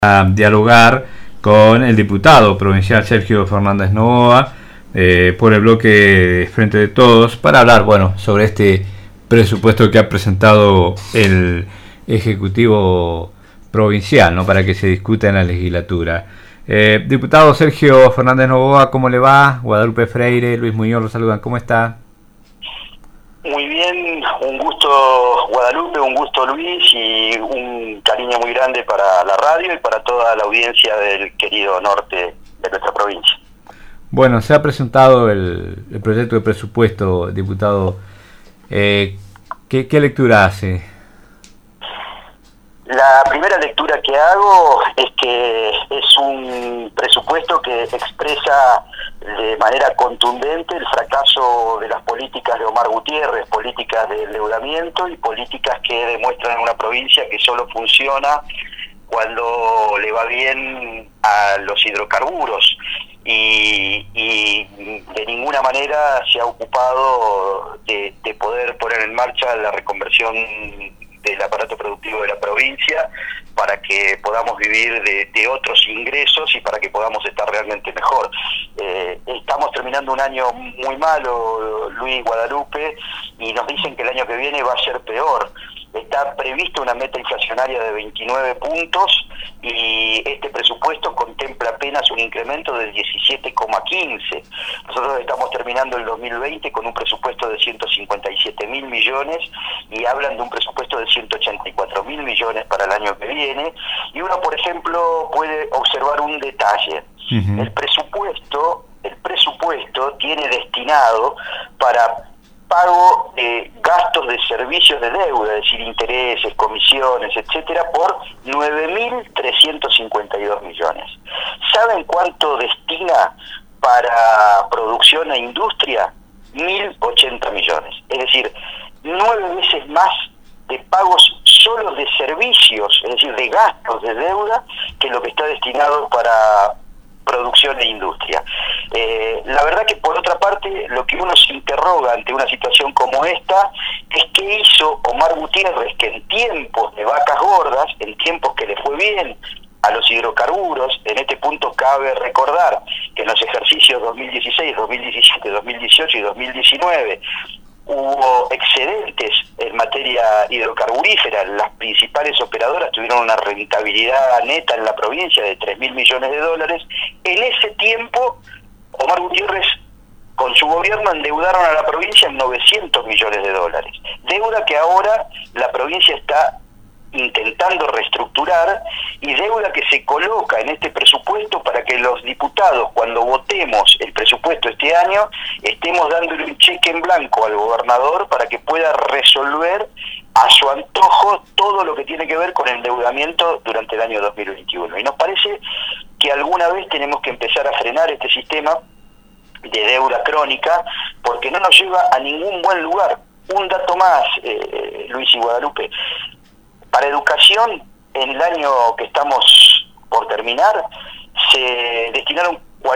a dialogar con el diputado provincial Sergio Fernández Novoa por el bloque Frente de Todos para hablar, sobre este presupuesto que ha presentado el Ejecutivo Provincial, ¿no? Para que se discuta en la legislatura. Diputado Sergio Fernández Novoa, ¿cómo le va? Guadalupe Freire, Luis Muñoz, lo saludan, ¿cómo está? Muy bien, un gusto Guadalupe, un gusto Luis y un cariño muy grande para la radio y para toda la audiencia del querido norte de nuestra provincia. Bueno, se ha presentado el proyecto de presupuesto, diputado. ¿Qué lectura hace? La primera lectura que hago es que es un presupuesto que expresa de manera contundente el fracaso de las políticas de Omar Gutiérrez, políticas de endeudamiento y políticas que demuestran en una provincia que solo funciona cuando le va bien a los hidrocarburos y de ninguna manera se ha ocupado de poder poner en marcha la reconversión del aparato productivo de la provincia para que podamos vivir de otros ingresos y para que podamos estar realmente mejor. Estamos terminando un año muy malo, Luis, Guadalupe, y nos dicen que el año que viene va a ser peor. Está prevista una meta inflacionaria de 29 puntos y este presupuesto contempla apenas un incremento del 17,15. Nosotros estamos terminando el 2020 con un presupuesto de 157.000 millones y hablan de un presupuesto de 184.000 millones para el año que viene. Y uno, por ejemplo, puede observar un detalle. Uh-huh. El presupuesto tiene destinado para pago de gastos de servicios de deuda, es decir, intereses, comisiones, etcétera, por 9.352 millones. ¿Saben cuánto destina para producción e industria? 1.080 millones. Es decir, 9 veces más de pagos solo de servicios, es decir, de gastos de deuda, que lo que está destinado para producción e industria. La verdad que por otra parte lo que uno se interroga ante una situación como esta es qué hizo Omar Gutiérrez, que en tiempos de vacas gordas, en tiempos que le fue bien a los hidrocarburos, en este punto cabe recordar que en los ejercicios 2016, 2017, 2018 y 2019 hubo excedentes en materia hidrocarburífera. Las principales operadoras tuvieron una rentabilidad neta en la provincia de 3.000 millones de dólares. En ese tiempo, Omar Gutiérrez, con su gobierno, endeudaron a la provincia en 900 millones de dólares. Deuda que ahora la provincia está intentando reestructurar y deuda que se coloca en este presupuesto para que los diputados, cuando votemos el presupuesto este año, estemos dándole un cheque en blanco al gobernador para que pueda resolver a su antojo todo lo que tiene que ver con el endeudamiento durante el año 2021. Y nos parece que alguna vez tenemos que empezar a frenar este sistema de deuda crónica porque no nos lleva a ningún buen lugar. Un dato más, Luis y Guadalupe. Para educación, en el año que estamos por terminar, se destinaron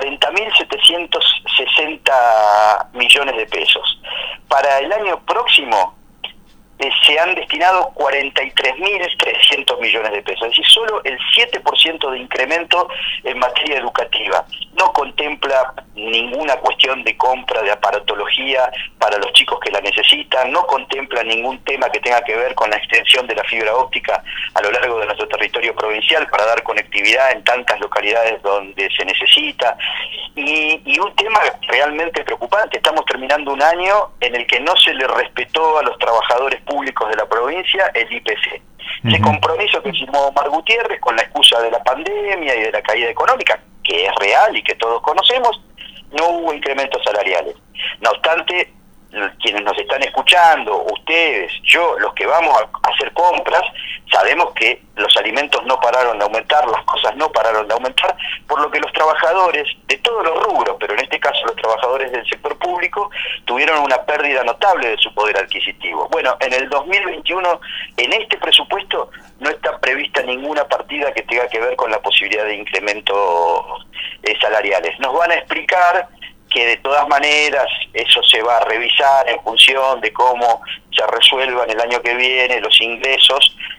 40.760 millones de pesos. Para el año próximo se han destinado 43.300 millones de pesos, es decir, solo el 7% de incremento en materia educativa. No contempla ninguna cuestión de compra de aparatología para los chicos que la necesitan, no contempla ningún tema que tenga que ver con la extensión de la fibra óptica a lo largo de nuestro territorio provincial para dar conectividad en tantas localidades donde se necesita. Y un tema realmente preocupante, estamos terminando un año en el que no se le respetó a los trabajadores públicos de la provincia el IPC. Ese compromiso que firmó Omar Gutiérrez con la excusa de la pandemia y de la caída económica, que es real y que todos conocemos, no hubo incrementos salariales. No obstante, quienes nos están escuchando, ustedes, yo, los que vamos a hacer compras, sabemos que los alimentos no pararon de aumentar, las cosas no pararon de aumentar, por lo que los trabajadores de todos los rubros, pero en este caso los trabajadores del sector público, tuvieron una pérdida notable de su poder adquisitivo. Bueno, en el 2021, en este presupuesto, no está prevista ninguna partida que tenga que ver con la posibilidad de incrementos salariales. Nos van a explicar que de todas maneras eso se va a revisar en función de cómo se resuelvan el año que viene los ingresos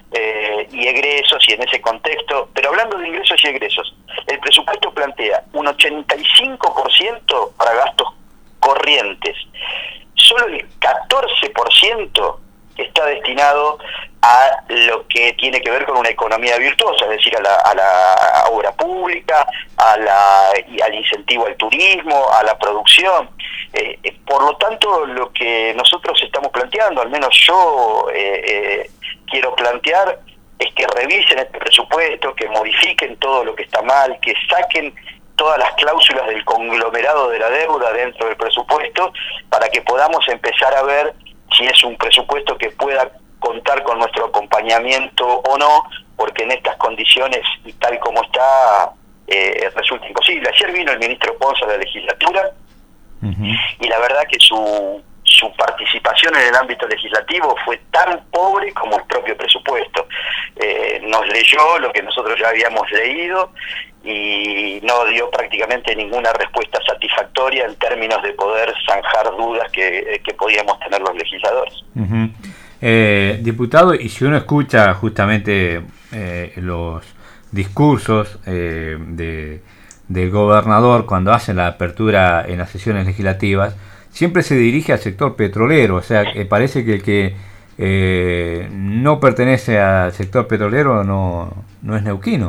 y egresos, y en ese contexto, pero hablando de ingresos y egresos, el presupuesto plantea un 85% para gastos corrientes, solo el 14% está destinado a lo que tiene que ver con una economía virtuosa, es decir, a la obra pública, al incentivo al turismo, a la producción. Por lo tanto, lo que nosotros estamos planteando, al menos yo quiero plantear, es que revisen este presupuesto, que modifiquen todo lo que está mal, que saquen todas las cláusulas del conglomerado de la deuda dentro del presupuesto, para que podamos empezar a ver si es un presupuesto que pueda contar con nuestro acompañamiento o no, porque en estas condiciones y tal como está, resulta imposible. Ayer vino el ministro Pons a la legislatura, y la verdad que su participación en el ámbito legislativo fue tan pobre como el propio presupuesto. Nos leyó lo que nosotros ya habíamos leído y no dio prácticamente ninguna respuesta satisfactoria en términos de poder zanjar dudas que podíamos tener los legisladores. Diputado, y si uno escucha justamente los discursos del gobernador cuando hace la apertura en las sesiones legislativas, siempre se dirige al sector petrolero, o sea, parece que el que no pertenece al sector petrolero no es neuquino.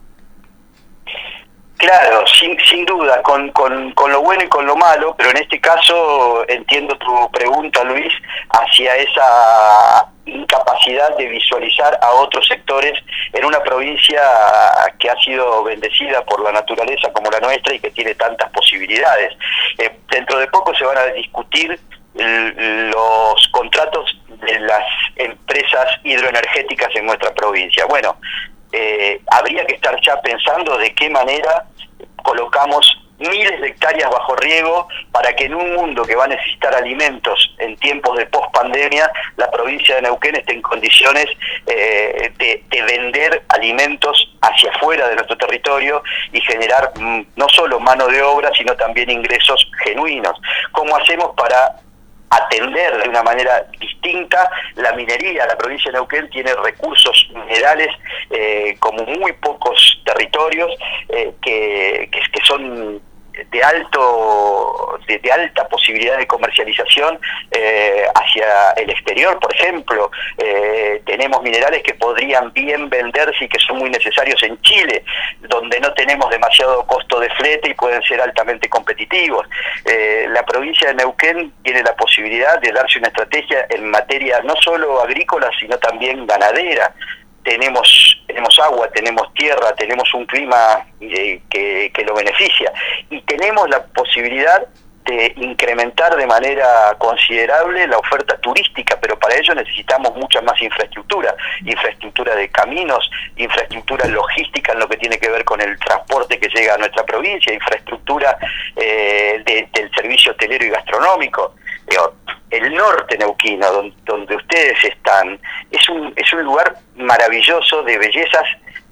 Claro, sin duda, con lo bueno y con lo malo, pero en este caso entiendo tu pregunta, Luis, hacia esa incapacidad de visualizar a otros sectores en una provincia que ha sido bendecida por la naturaleza como la nuestra y que tiene tantas posibilidades. Dentro de poco se van a discutir los contratos de las empresas hidroenergéticas en nuestra provincia. Bueno, habría que estar ya pensando de qué manera colocamos miles de hectáreas bajo riego para que en un mundo que va a necesitar alimentos en tiempos de post-pandemia, la provincia de Neuquén esté en condiciones de vender alimentos hacia afuera de nuestro territorio y generar no solo mano de obra, sino también ingresos genuinos. ¿Cómo hacemos para atender de una manera distinta la minería? La provincia de Neuquén tiene recursos minerales como muy pocos territorios que son de alta posibilidad de comercialización hacia el exterior. Por ejemplo, tenemos minerales que podrían bien venderse y que son muy necesarios en Chile, donde no tenemos demasiado costo de flete y pueden ser altamente competitivos. La provincia de Neuquén tiene la posibilidad de darse una estrategia en materia no solo agrícola, sino también ganadera. Tenemos agua, tenemos tierra, tenemos un clima que lo beneficia, y tenemos la posibilidad de incrementar de manera considerable la oferta turística, pero para ello necesitamos mucha más infraestructura de caminos, infraestructura logística en lo que tiene que ver con el transporte que llega a nuestra provincia, infraestructura del servicio hotelero y gastronómico. El norte neuquino, donde ustedes están, es un lugar maravilloso, de bellezas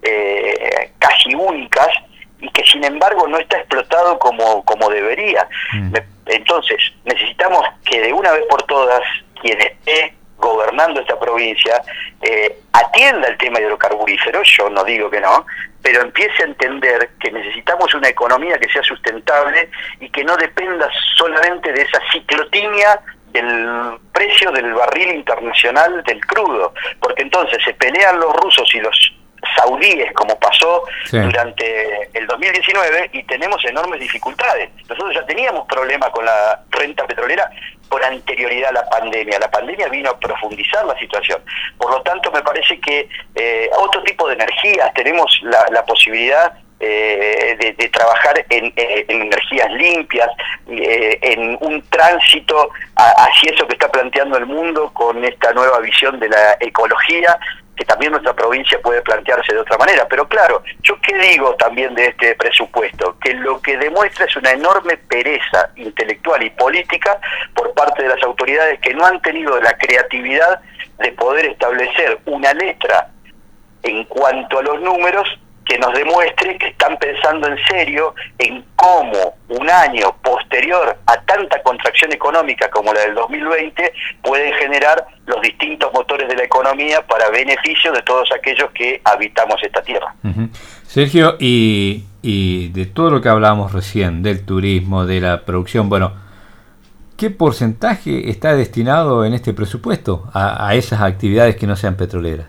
casi únicas, y que sin embargo no está explotado como debería. Entonces necesitamos que de una vez por todas quien esté gobernando esta provincia atienda el tema hidrocarburífero. Yo no digo que no, pero empiece a entender que necesitamos una economía que sea sustentable y que no dependa solamente de esa ciclotimia del precio del barril internacional del crudo, porque entonces se pelean los rusos y los saudíes, como pasó durante el 2019, y tenemos enormes dificultades. Nosotros ya teníamos problemas con la renta petrolera por anterioridad a la pandemia. La pandemia vino a profundizar la situación. Por lo tanto, me parece que otro tipo de energías, tenemos la posibilidad de trabajar en energías limpias, en un tránsito hacia eso que está planteando el mundo con esta nueva visión de la ecología, que también nuestra provincia puede plantearse de otra manera. Pero claro, ¿yo qué digo también de este presupuesto? Que lo que demuestra es una enorme pereza intelectual y política por parte de las autoridades, que no han tenido la creatividad de poder establecer una letra en cuanto a los números que nos demuestre que están pensando en serio en cómo un año posterior a tanta contracción económica como la del 2020 pueden generar los distintos motores de la economía para beneficio de todos aquellos que habitamos esta tierra. Uh-huh. Sergio, y de todo lo que hablábamos recién, del turismo, de la producción, bueno, ¿qué porcentaje está destinado en este presupuesto a esas actividades que no sean petroleras?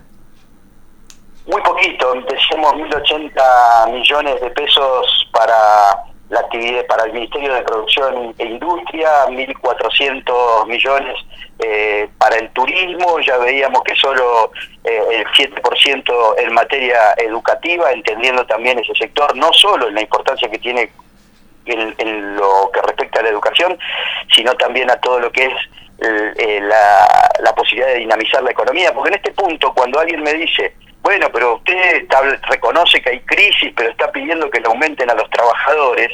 Muy poquito, empecemos 1.080 millones de pesos para la actividad, para el Ministerio de Producción e Industria, 1.400 millones para el turismo. Ya veíamos que solo el 7% en materia educativa, entendiendo también ese sector, no solo en la importancia que tiene en lo que respecta a la educación, sino también a todo lo que es la posibilidad de dinamizar la economía, porque en este punto, cuando alguien me dice, bueno, pero usted reconoce que hay crisis, pero está pidiendo que le aumenten a los trabajadores,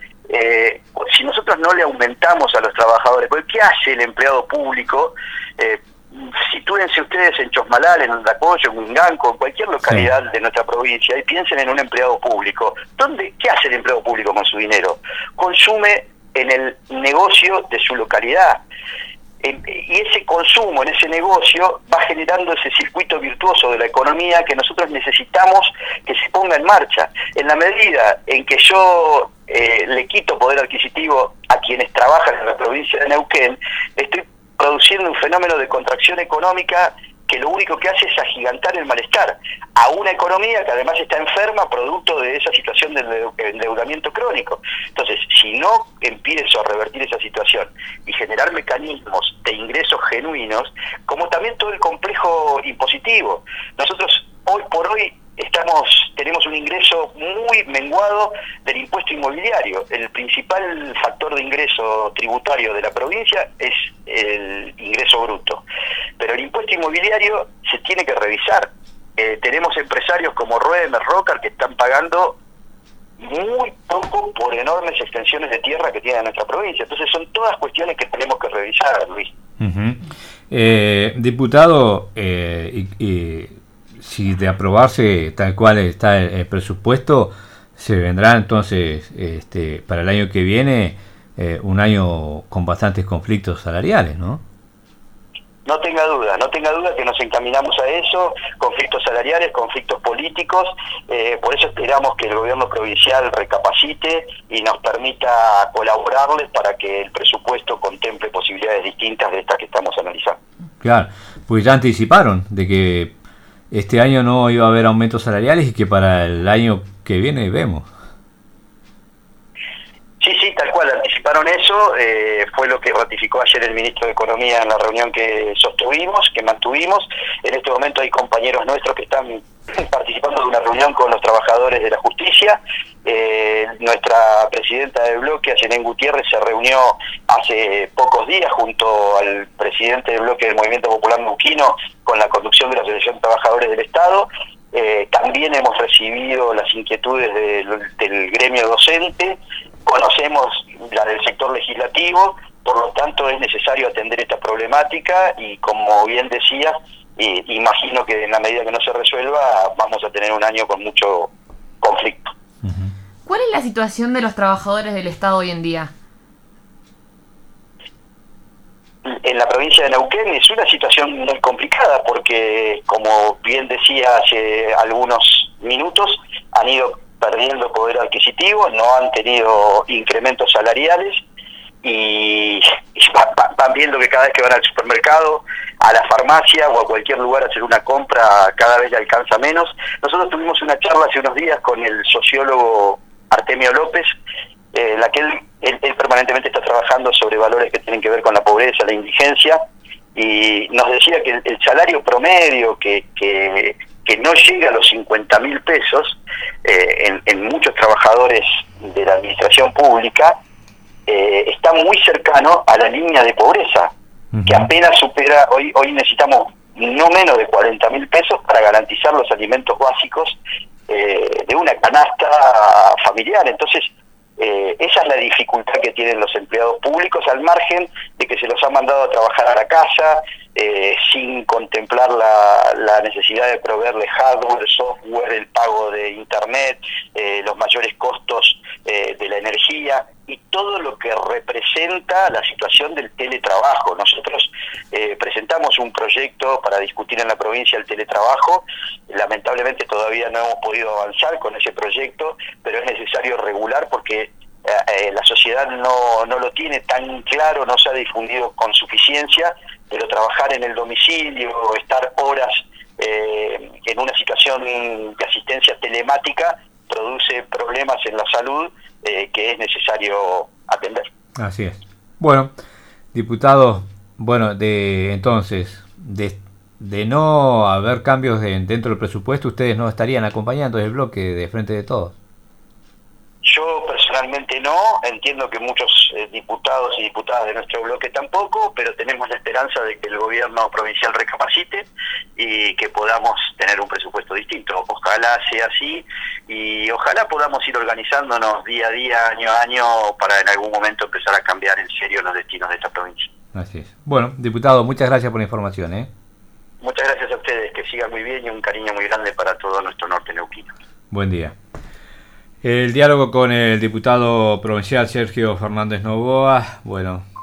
si nosotros no le aumentamos a los trabajadores, pues ¿qué hace el empleado público? Sitúense ustedes en Chosmalal, en Andacollo, en Huinganco, en cualquier localidad de nuestra provincia, y piensen en un empleado público. ¿Qué hace el empleado público con su dinero? Consume en el negocio de su localidad. Y ese consumo en ese negocio va generando ese circuito virtuoso de la economía que nosotros necesitamos que se ponga en marcha. En la medida en que yo le quito poder adquisitivo a quienes trabajan en la provincia de Neuquén, estoy produciendo un fenómeno de contracción económica que lo único que hace es agigantar el malestar a una economía que además está enferma producto de esa situación de endeudamiento crónico. Entonces, si no empiezo a revertir esa situación y generar mecanismos de ingresos genuinos, como también todo el complejo impositivo, nosotros hoy por hoy tenemos un ingreso muy menguado del impuesto inmobiliario. El principal factor de ingreso tributario de la provincia es el ingreso bruto, pero el impuesto inmobiliario se tiene que revisar. Tenemos empresarios como Roemer, Rocar, que están pagando muy poco por enormes extensiones de tierra que tiene nuestra provincia. Entonces son todas cuestiones que tenemos que revisar, Luis. Uh-huh. Diputado, si de aprobarse tal cual está el presupuesto, se vendrá entonces para el año que viene un año con bastantes conflictos salariales, ¿no? No tenga duda que nos encaminamos a eso, conflictos salariales, conflictos políticos, por eso esperamos que el gobierno provincial recapacite y nos permita colaborarles para que el presupuesto contemple posibilidades distintas de estas que estamos analizando. Claro, pues ya anticiparon de que este año no iba a haber aumentos salariales y que para el año que viene vemos. Sí, tal cual, anticiparon eso, fue lo que ratificó ayer el ministro de Economía en la reunión que mantuvimos. En este momento hay compañeros nuestros que están participando de una reunión con los trabajadores de la justicia. Nuestra presidenta del bloque, Ayelén Gutiérrez, se reunió hace pocos días junto al presidente del bloque del Movimiento Popular Neuquino con la conducción de la Asociación de Trabajadores del Estado. También hemos recibido las inquietudes del gremio docente, conocemos la del sector legislativo, por lo tanto es necesario atender esta problemática y, como bien decía, imagino que en la medida que no se resuelva vamos a tener un año con mucho conflicto. ¿Cuál es la situación de los trabajadores del Estado hoy en día? En la provincia de Neuquén es una situación muy complicada porque, como bien decía hace algunos minutos, han ido perdiendo poder adquisitivo, no han tenido incrementos salariales y van viendo que cada vez que van al supermercado, a la farmacia o a cualquier lugar a hacer una compra, cada vez le alcanza menos. Nosotros tuvimos una charla hace unos días con el sociólogo Artemio López, en la que él permanentemente está trabajando sobre valores que tienen que ver con la pobreza, la indigencia, y nos decía que el salario promedio que no llega a los 50.000 pesos en muchos trabajadores de la administración pública, está muy cercano a la línea de pobreza, que apenas supera, hoy necesitamos no menos de 40.000 pesos para garantizar los alimentos básicos de una canasta familiar. Entonces, Esa es la dificultad que tienen los empleados públicos, al margen de que se los ha mandado a trabajar a la casa, sin contemplar la necesidad de proveerle hardware, software, el pago de internet, los mayores costos de la energía y todo lo que representa la situación del teletrabajo. Nosotros presentamos un proyecto para discutir en la provincia el teletrabajo. Lamentablemente todavía no hemos podido avanzar con ese proyecto, pero es necesario regular porque la sociedad no lo tiene tan claro, no se ha difundido con suficiencia, pero trabajar en el domicilio, estar horas en una situación de asistencia telemática produce problemas en la salud que es necesario atender. Así es. Bueno, diputado, entonces, de no haber cambios dentro del presupuesto, ustedes no estarían acompañando el bloque de Frente de Todos. Yo personalmente no, entiendo que muchos diputados y diputadas de nuestro bloque tampoco, pero tenemos la esperanza de que el gobierno provincial recapacite y que podamos tener un presupuesto distinto. Ojalá sea así y ojalá podamos ir organizándonos día a día, año a año, para en algún momento empezar a cambiar en serio los destinos de esta provincia. Así es. Bueno, diputado, muchas gracias por la información. Muchas gracias a ustedes, que sigan muy bien y un cariño muy grande para todo nuestro norte neuquino. Buen día. El diálogo con el diputado provincial Sergio Fernández Novoa,